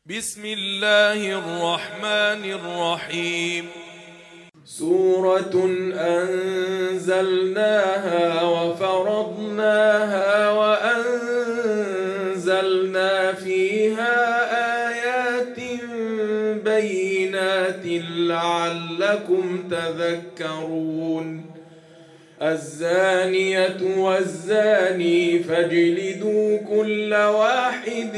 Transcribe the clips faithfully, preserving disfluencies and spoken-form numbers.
بسم الله الرحمن الرحيم. سورة أنزلناها وفرضناها وأنزلنا فيها آيات بينات لعلكم تذكرون. الزانية والزاني فاجلدوا كل واحد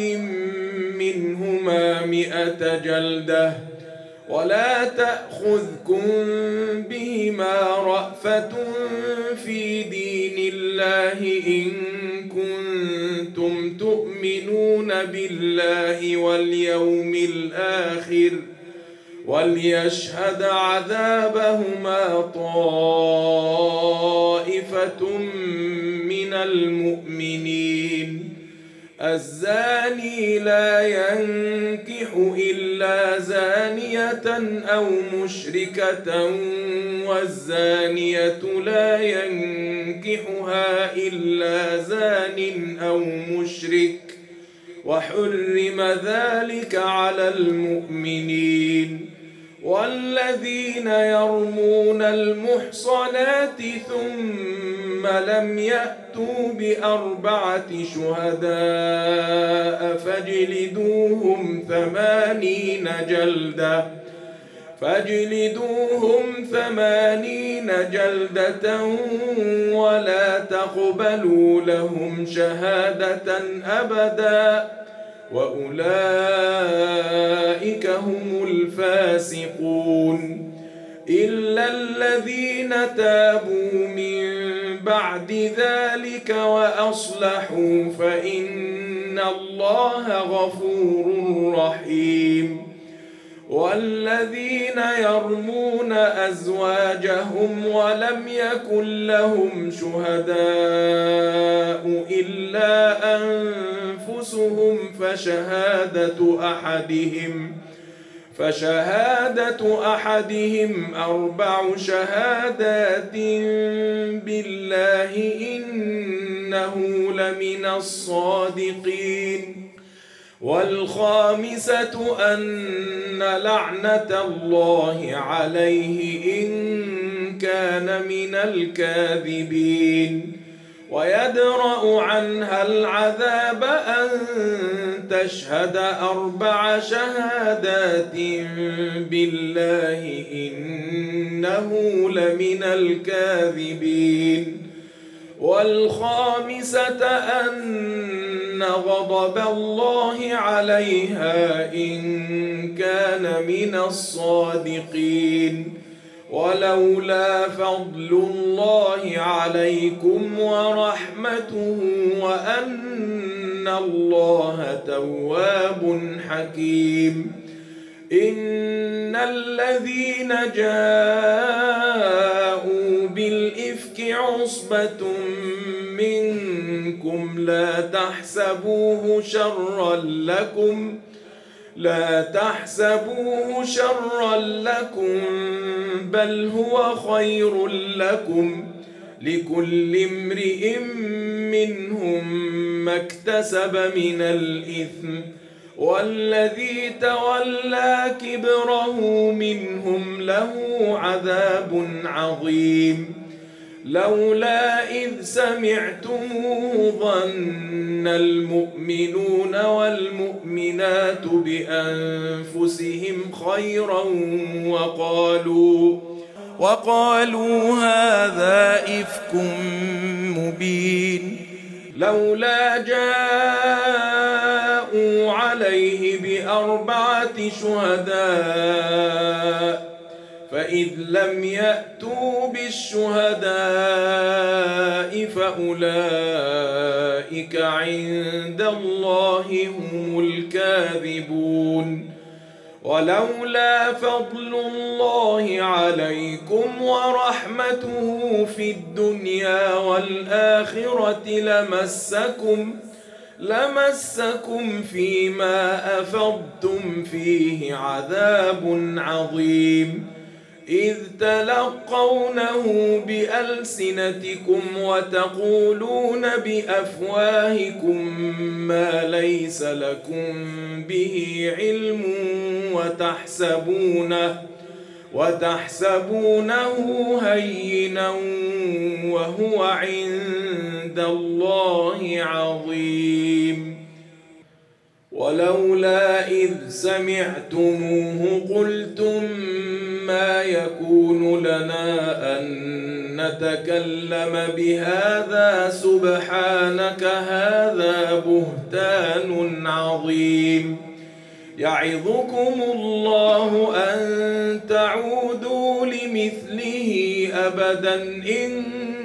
منهما مئة جلدة ولا تأخذكم بهما رأفة في دين الله إن كنتم تؤمنون بالله واليوم الآخر وليشهد عذابهما طائفة من المؤمنين. الزاني لا ينكح إلا زانية أو مشركة والزانية لا ينكحها إلا زان أو مشرك وحرم ذلك على المؤمنين. والذين يرمون المحصنات ثم لم يأتوا بأربعة شهداء فاجلدوهم ثمانين جلدة فاجلدوهم ثمانين جلدة ولا تقبلوا لهم شهادة أبدا وأولئك هم الفاسقون. إلا الذين تابوا من بعد ذلك وأصلحوا فإن الله غفور رحيم. والذين يرمون أزواجهم ولم يكن لهم شهداء إلا أنفسهم فشهادة أحدهم فشهادة أحدهم أربع شهادات بالله إنه لمن الصادقين. والخامسة أن لعنة الله عليه إن كان من الكاذبين. ويدرأ عنها العذاب أن تشهد أربع شهادات بالله إنه لمن الكاذبين. والخامسة أن غضب الله عليها إن كان من الصادقين. ولولا فضل الله عليكم ورحمته وأن الله تواب حكيم. إن الذين جاءوا بالإفك عصبة منكم لا تحسبوه شرا لكم لا تحسبوه شرا لكم بل هو خير لكم لكل امرئ منهم ما اكتسب من الإثم والذي تولى كبره منهم له عذاب عظيم. لولا إذ سمعتموه ظن المؤمنون والمؤمنات بأنفسهم خيرا وقالوا وقالوا هذا إفك مبين. لولا جاءوا عليه بأربعة شهداء فإذ لم يأتوا بالشهداء فأولئك عند الله هم الكاذبون. ولولا فضل الله عليكم ورحمته في الدنيا والآخرة لمسكم لمسكم فيما أفضتم فيه عذاب عظيم. إذ تلقونه بألسنتكم وتقولون بأفواهكم ما ليس لكم به علم وتحسبونه وتحسبونه هينا وهو عند الله عظيم. ولولا إذ سمعتموه قلتم ما يكون لنا أن نتكلم بهذا سبحانك هذا بهتان عظيم. يعظكم الله أن تعودوا لمثله أبدا إن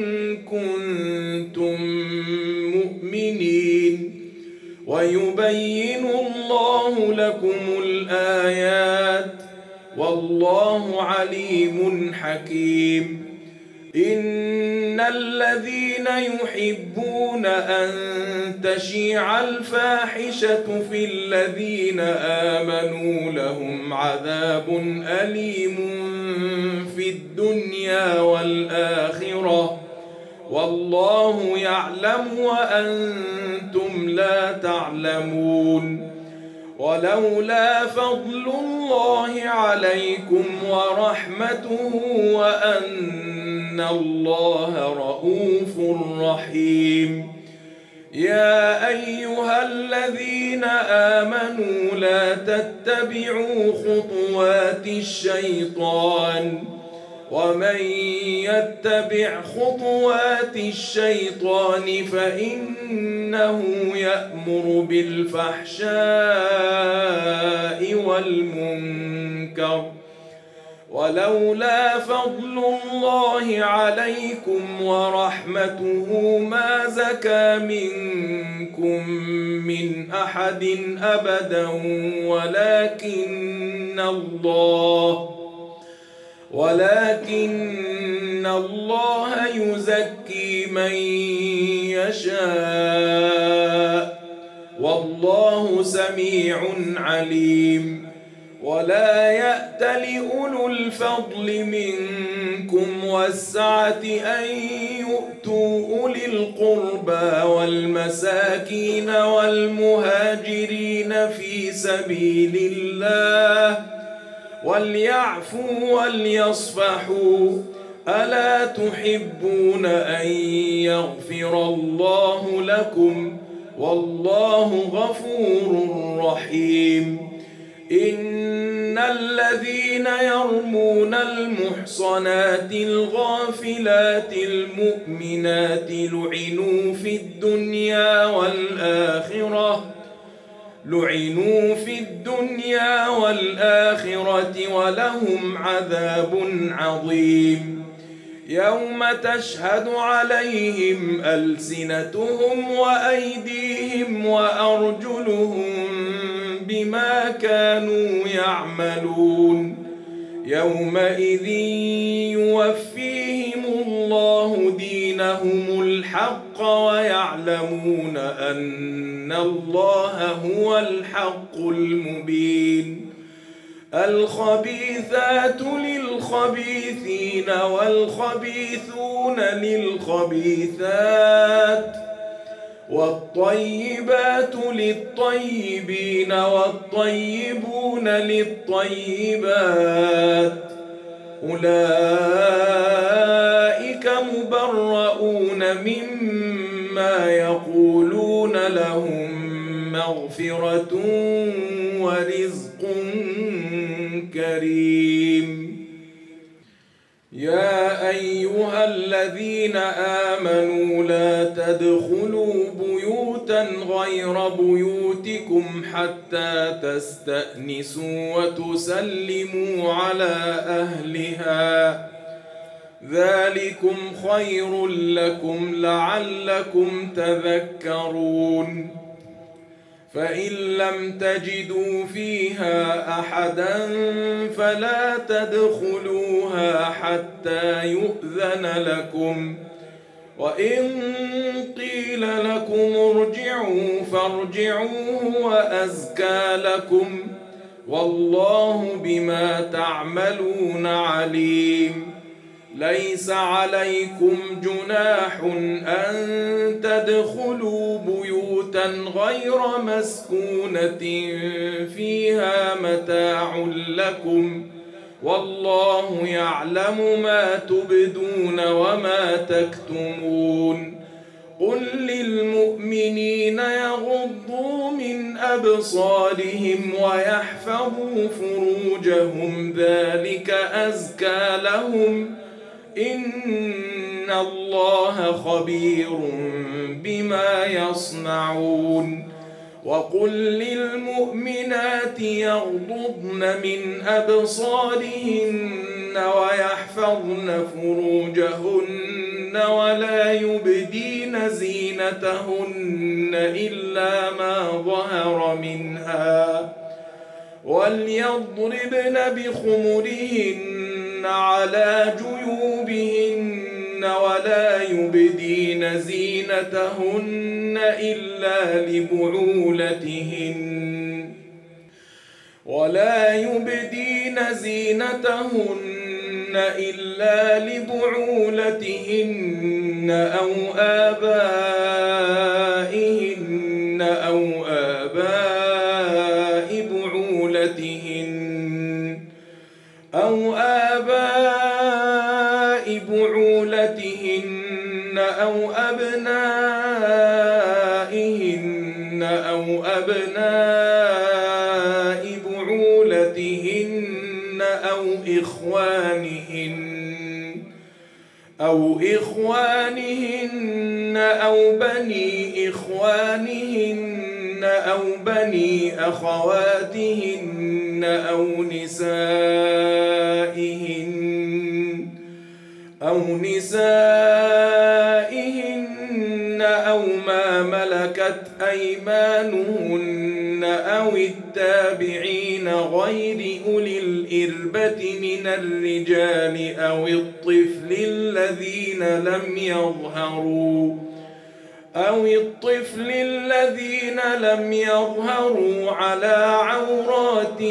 كنتم مؤمنين. ويبين الله لكم الآيات والله عليم حكيم. إن الذين يحبون أن تشيع الفاحشة في الذين آمنوا لهم عذاب أليم في الدنيا والآخرة والله يعلم وأنتم لا تعلمون. ولولا فضل الله عليكم ورحمته وأن الله رؤوف رحيم. يا أيها الذين آمنوا لا تتبعوا خطوات الشيطان ومن يتبع خطوات الشيطان فإنه يأمر بالفحشاء والمنكر. ولولا فضل الله عليكم ورحمته ما زكى منكم من أحد أبدا ولكن الله ولكن الله يزكي من يشاء والله سميع عليم. ولا يأت لأولو الفضل منكم والسعة أن يؤتوا أولي القربى والمساكين والمهاجرين في سبيل الله وليعفوا وليصفحوا ألا تحبون أن يغفر الله لكم والله غفور رحيم. إن الذين يرمون المحصنات الغافلات المؤمنات لعنوا في الدنيا والآخرة لعنوا في الدنيا والآخرة ولهم عذاب عظيم. يوم تشهد عليهم ألسنتهم وأيديهم وأرجلهم بما كانوا يعملون. يومئذ يوفيهم الله دينهم الحق ويعلمون أن الله هو الحق المبين. الخبيثات للخبيثين والخبيثون للخبيثات والطيبات للطيبين والطيبون للطيبات أولئك مبرؤون مما يقولون لهم مغفرة ورزق كريم. يا أيها الذين آمنوا لا تدخلوا بيوتا غير بيوتكم حتى تستأنسوا وتسلموا على أهلها ذلكم خير لكم لعلكم تذكرون. فإن لم تجدوا فيها أحدا فلا تدخلوها حتى يؤذن لكم وإن قيل لكم ارجعوا فارجعوا وأزكى لكم والله بما تعملون عليم. ليس عليكم جناح أن تدخلوا بيوتا غير مسكونة فيها متاع لكم، والله يعلم ما تبدون وما تكتمون. قل للمؤمنين يغضوا من أبصارهم ويحفظوا فروجهم ذلك أزكى لهم، إن الله خبير بما يصنعون. وقل للمؤمنات يغضضن من أبصارهن ويحفظن فروجهن ولا يبدين زينتهن إلا ما ظهر منها، وليضربن بخمرهن على جيوبهن ولا يبدين زينتهن إلا لبعولتهن ولا يبدين زينتهن إلا لبعولتهن أو آبائهن أو آباء بعولتهن أو آباء بعولتهن أو أبنائهن أو أبناء بعولتهن أو إخوانهن أو إخوانهن أو بني إخوانهن أو بني أخواتهن أو نسائهن أو نسائهن أو ما ملكت أيمانهن أو التابعين غير أولي الإربة من الرجال أو الطفل الذين لم يظهروا أو الطفل الذين لم يظهروا على عورات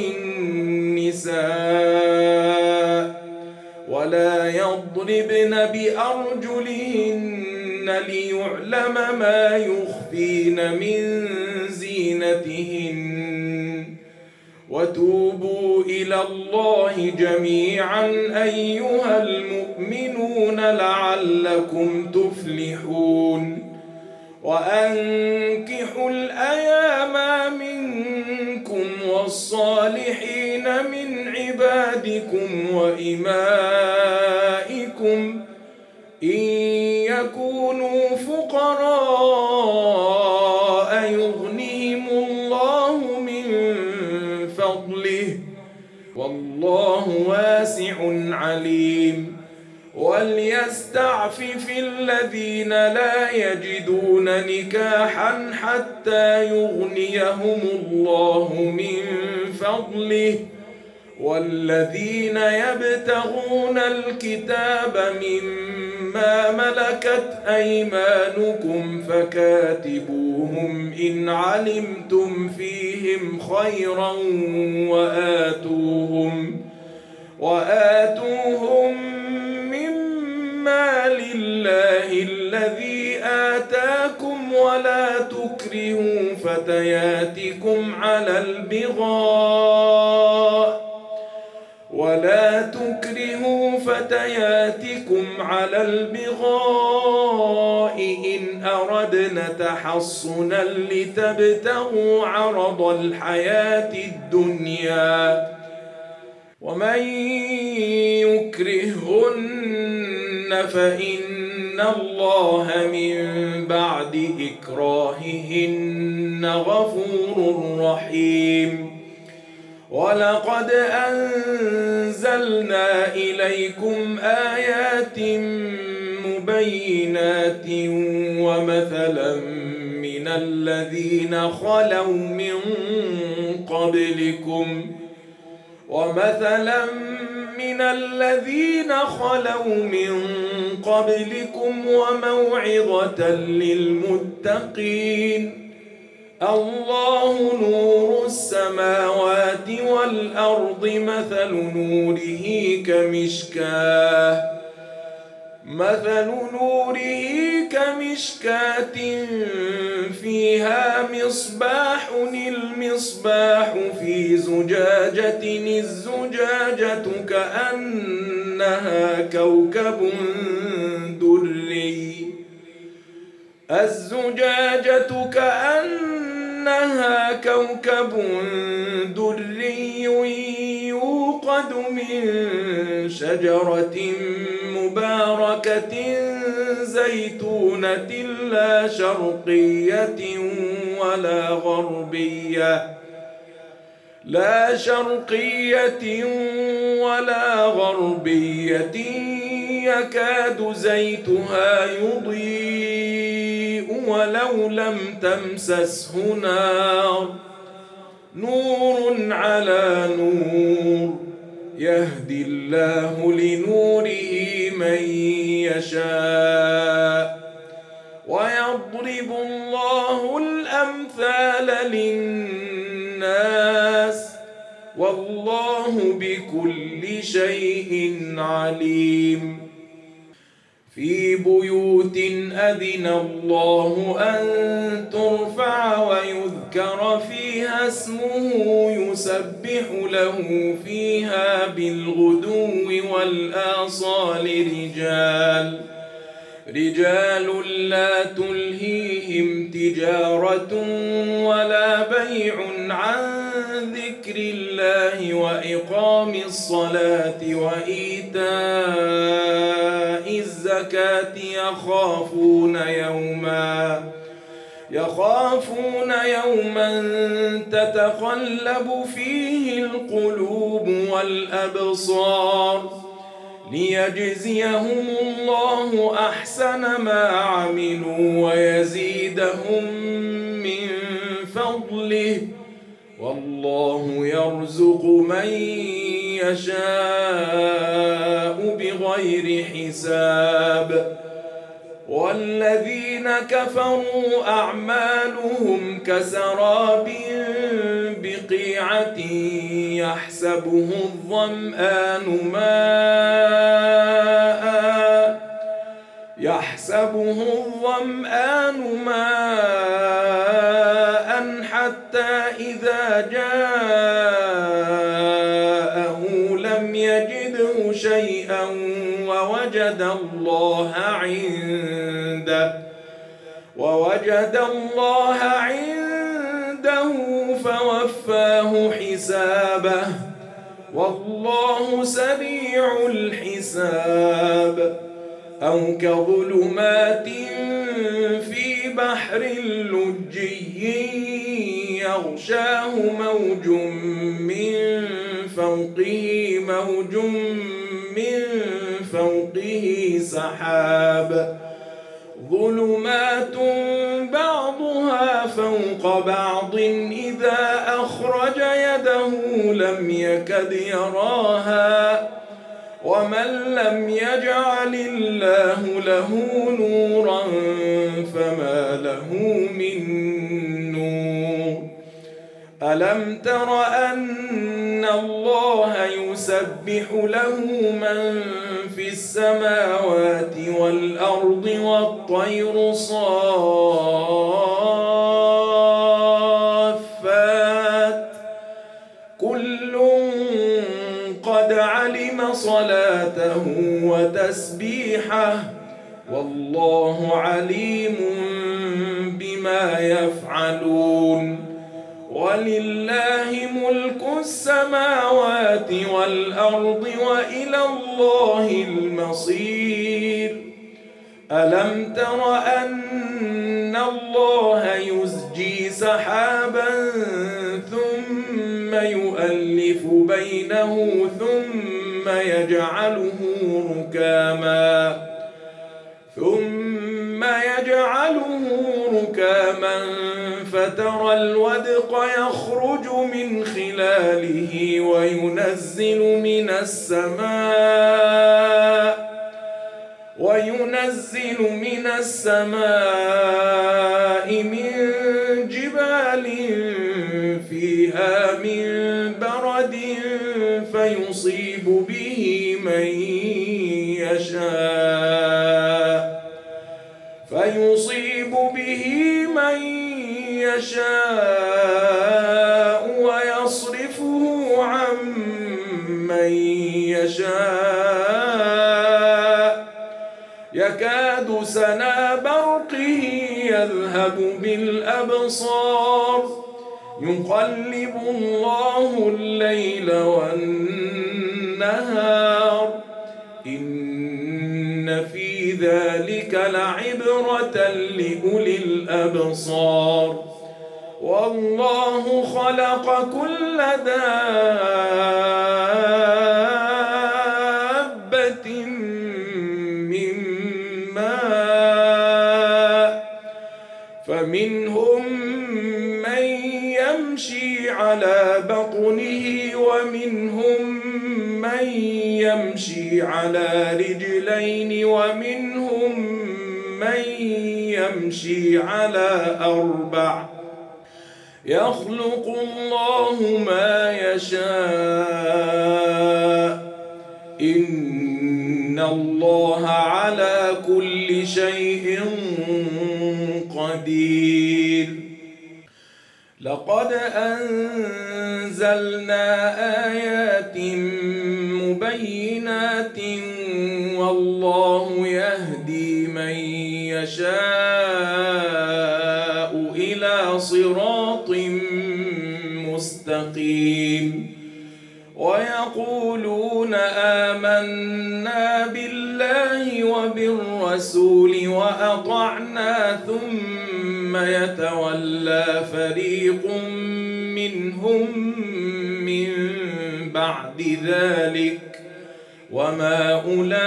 النساء، ولا يضربن بأرجلهن ليعلم ما يخفين من زينتهن. وتوبوا إلى الله جميعا أيها المؤمنون لعلكم تفلحون. وأنكحوا الأيام منكم والصالحين من عبادكم وإمائكم إن يكونوا فقراء يغنيهم الله من فضله، والله واسع عليم. وليستعفف الذين لا يجدون نكاحا حتى يغنيهم الله من فضله، والذين يبتغون الكتاب مما ملكت أيمانكم فكاتبوهم إن علمتم فيهم خيرا وآتوهم وآتوهم مما لله الذي آتاكم، ولا تكرهوا فتياتكم على البغاء ولا تكرهوا فتياتكم على البغاء إن أردنا تحصنا لتبتغوا عرض الحياة الدنيا، ومن يكرهن فإن الله من بعد إكراههن غفور رحيم. ولقد أنزلنا إليكم آيات مبينات ومثلا من الذين خلوا من قبلكم ومثلا من الذين خلوا من قبلكم وموعظة للمتقين. الله نور السماوات والأرض مثل نوره كمشكاة مثل نوره كمشكاة فيها مصباح المصباح في زجاجة الزجاجة كأنها كوكب دري الزجاجة كأنها كوكب دري يوقد من شجرة مباركة زيتونة لا شرقية ولا غربية لا شرقية ولا غربية يكاد زيتها يضيء ولو لم تمسسه نار نور على نور يهدي الله لنوره من يشاء ويضرب الله الأمثال للناس والله بكل شيء عليم في بيوت أذن الله أن ترفع ويذكر فيها اسمه يسبح له فيها بالغدو والآصال رجال رجال لا تلهيهم تجارة ولا بيع عن ذكر الله وإقام الصلاة وإيتاء الزكاة يخافون يوما يخافون يوما تتقلب فيه القلوب والأبصار ليجزيهم الله أحسن ما عملوا ويزيدهم من فضله والله يرزق من يشاء بغير حساب والذين كفروا أعمالهم كسراب بقيعة يحسبه الظمآن ماء يحسبه الظمآن ماء حتى إذا جاءه لم يجده شيئا ووجد الله عنده ووجد الله عنده فوفاه حسابه والله سريع الحساب أو كظلمات في بحر لجي يغشاه موج من فوقه موج من فوقه سحاب ظلمات بعضها فوق بعض إذا أخرج يده لم يكد يراها ومن لم يجعل الله له نورا فما له من نور ألم تر أن الله يسبح له من في السماوات والأرض والطير صافات كل قد علم صلاته وتسبيحه والله عليم بما يفعلون ولله ملك السماوات والأرض وإلى الله المصير ألم تر أن الله يزجي سحابا ثم يؤلف بينه ثم يجعله ركاما ثم يجعله ركاما فترى الودق يخرج من خلاله وينزل من السماء وينزل من السماء من جبال جبال فيها من برد فيصيب به من يشاء فيصيب به من يشاء ويصرفه عن من يشاء يكاد سنا برقه يذهب بالأبصار يقلب الله الليل والنهار إن في ذلك لعبرة لأولي الأبصار والله خلق كل دابة من ماء فمنهم من يمشي على بطنه ومنهم من يمشي على رجلين ومنهم من يمشي على أربع يخلق الله ما يشاء إن الله على كل شيء قدير لقد أنزلنا آيات مبينات والله يهدي من يشاء إلى صراط مستقيم ويقولون آمنا بالله وبالرسول وأطعنا ثم يتولى فريق منهم من بعد ذلك وما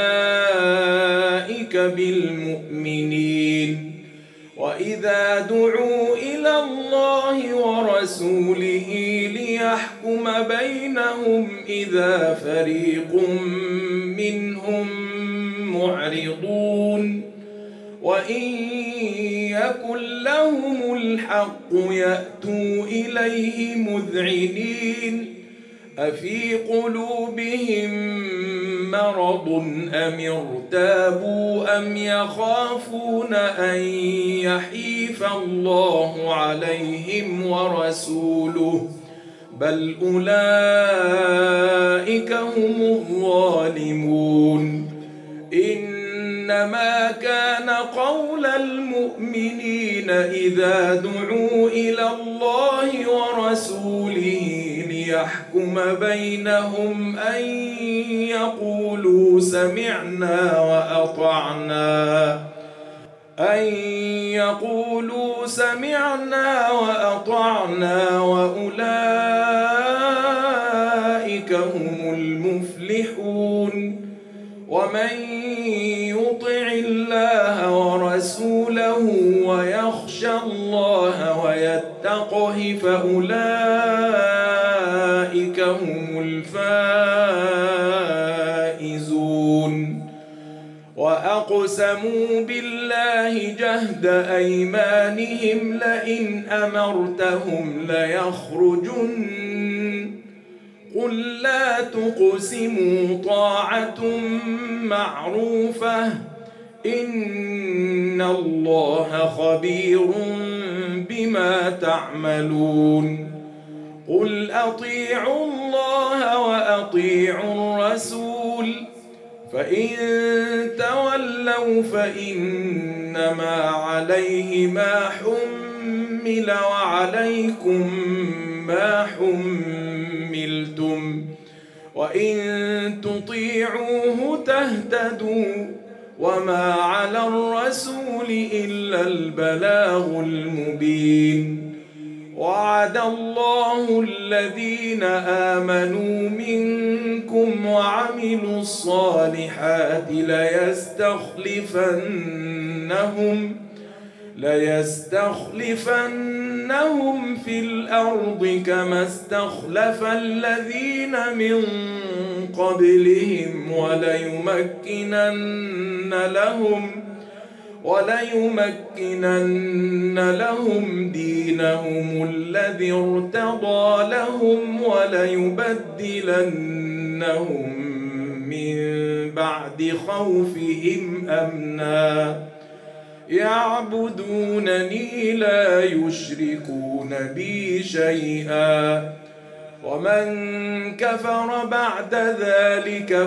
أولئك بالمؤمنين وإذا دعوا إلى الله ورسوله ليحكم بينهم إذا فريق منهم معرضون وإن يكن لهم الحق يأتوا إليه مذعنين أفي قلوبهم مرض أم ارتابوا أم يخافون أن يحيف الله عليهم ورسوله بل أولئك هم الظالمون إنما كان قول المؤمنين إذا دعوا إلى الله ورسوله ليحكم بينهم أن يقولوا سمعنا وأطعنا أن يقولوا سمعنا وأطعنا وأولئك هم المفلحون ومن يطع الله ورسوله ويخشى الله ويتقه فأولئك هم الفائزون وأقسموا بالله جهد أيمانهم لئن أمرتهم ليخرجن قل لا تقسموا طاعة معروفة إن الله خبير بما تعملون قل أطيعوا الله وأطيعوا الرسول فإن تولوا فإنما عليه ما حمل وعليكم ما حملتم وإن تطيعوه تهتدوا وما على الرسول إلا البلاغ المبين وعد الله الذين آمنوا منكم وعملوا الصالحات ليستخلفنهم ليستخلفنهم في الأرض كما استخلف الذين من قبلهم وليمكنن لهم وليمكنن لهم دينهم الذي ارتضى لهم وليبدلنهم من بعد خوفهم أمنا يعبدونني لا يشركون بي شيئا ومن كفر بعد ذلك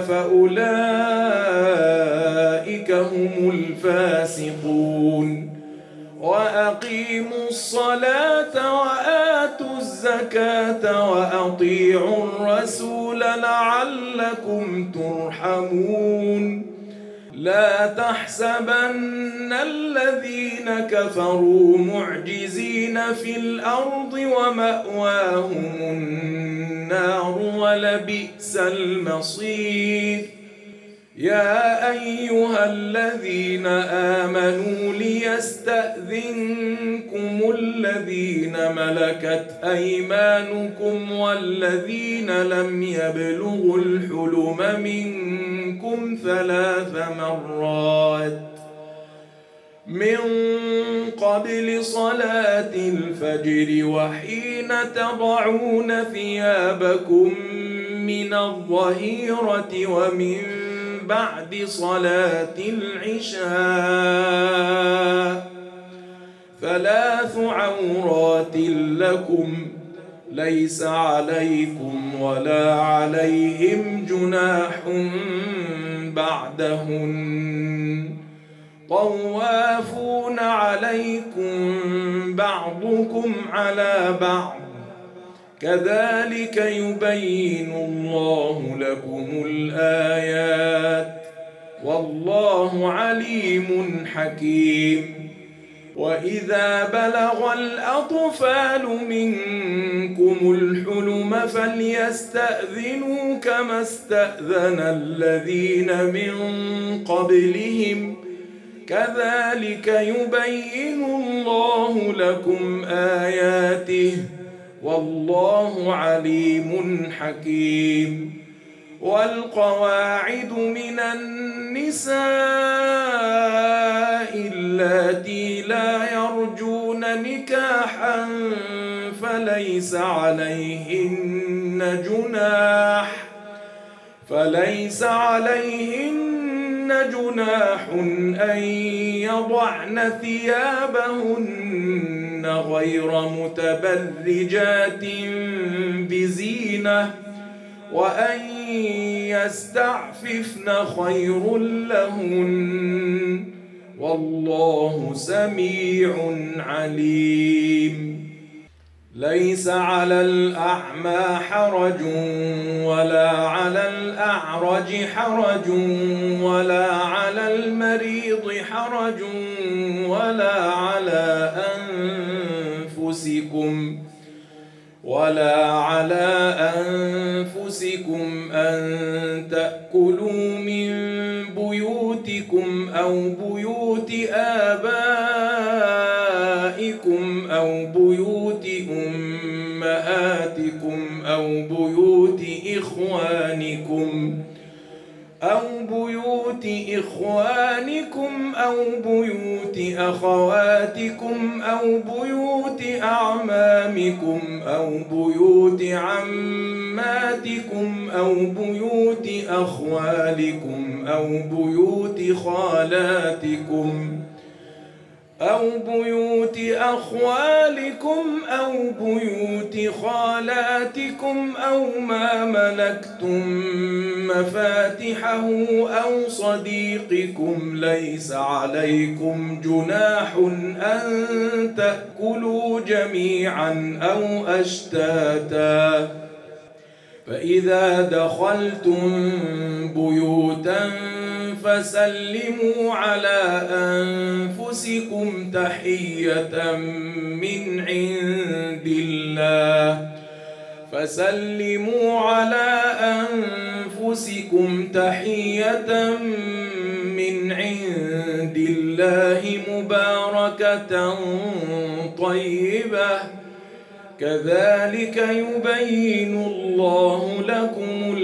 فأولئك هم الفاسقون وأقيموا الصلاة وآتوا الزكاة وأطيعوا الرسول لعلكم ترحمون لا تحسبن الذين كفروا معجزين في الأرض ومأواهم النار ولبئس المصير يا أيها الذين آمنوا ليستأذنكم الذين ملكت أيمانكم والذين لم يبلغوا الحلم منكم ثلاث مرات من قبل صلاة الفجر وحين تضعون ثيابكم من الظهيرة ومن بعد صلاة العشاء ثلاث عورات لكم ليس عليكم ولا عليهم جناح بعدهن طوافون عليكم بعضكم على بعض كذلك يبين الله لكم الآيات والله عليم حكيم وإذا بلغ الأطفال منكم الحلم فليستأذنوا كما استأذن الذين من قبلهم كذلك يبين الله لكم آياته والله عليم حكيم والقواعد من النساء اللاتي لا يرجون نكاحا فليس عليهن جناح فليس عليهن جناح أن يضعن ثيابهن غير متبرجات بزينة وأن يستعففن خير لهن والله سميع عليم ليس على الأعمى حرج ولا على الأعرج حرج ولا على المريض حرج ولا على أنفسكم ولا على أنفسكم أن تأكلوا من بيوتكم أو بيوت آبائكم أو بيوت أمهاتكم أو بيوت إخوانكم أو بيوت إخوانكم أو بيوت أخواتكم أو بيوت أعمامكم أو بيوت عماتكم أو بيوت أخوالكم أو بيوت خالاتكم أو بيوت أخوالكم أو بيوت خالاتكم أو ما ملكتم مفاتحه أو صديقكم ليس عليكم جناح أن تأكلوا جميعا أو أشتاتا فإذا دخلتم بيوتا فسلموا على أنفسكم تحية من عند الله فسلموا على أنفسكم تحية من عند الله مباركة طيبة كذلك يبين الله لكم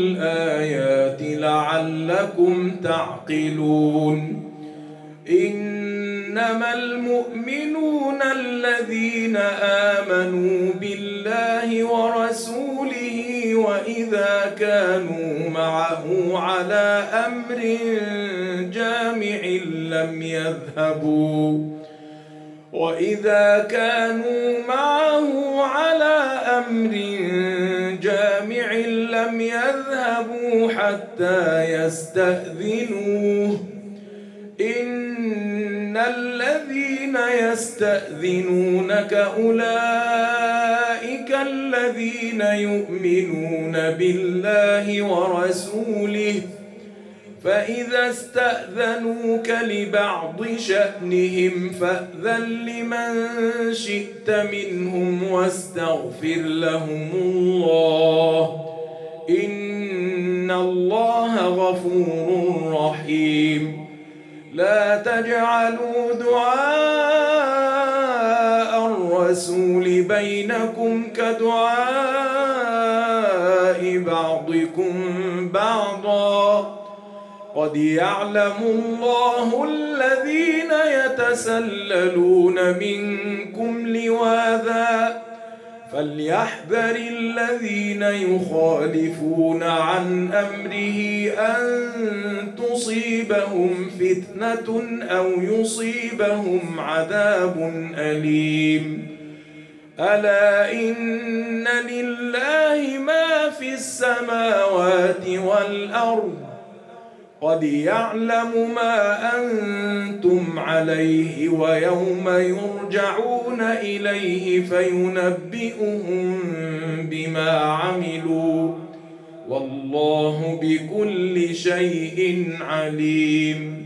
الآيات لعلكم تعقلون إن إنما المؤمنون الذين آمنوا بالله ورسوله وإذا كانوا معه على أمر جامع لم يذهبوا وإذا كانوا معه على أمر جامع لم يذهبوا حتى يستأذنوه إن الذين يستأذنونك أولئك الذين يؤمنون بالله ورسوله فإذا استأذنوك لبعض شأنهم فأذن لمن شئت منهم واستغفر لهم الله إن الله غفور رحيم. لا تجعلوا دعاء الرسول بينكم كدعاء بعضكم بعضا قد يعلم الله الذين يتسللون منكم لواذا فليحذر الذين يخالفون عن أمره أن تصيبهم فتنة أو يصيبهم عذاب أليم. ألا إن لله ما في السماوات والأرض قد يعلم ما أنتم عليه ويوم يرجعون إليه فينبئهم بما عملوا والله بكل شيء عليم.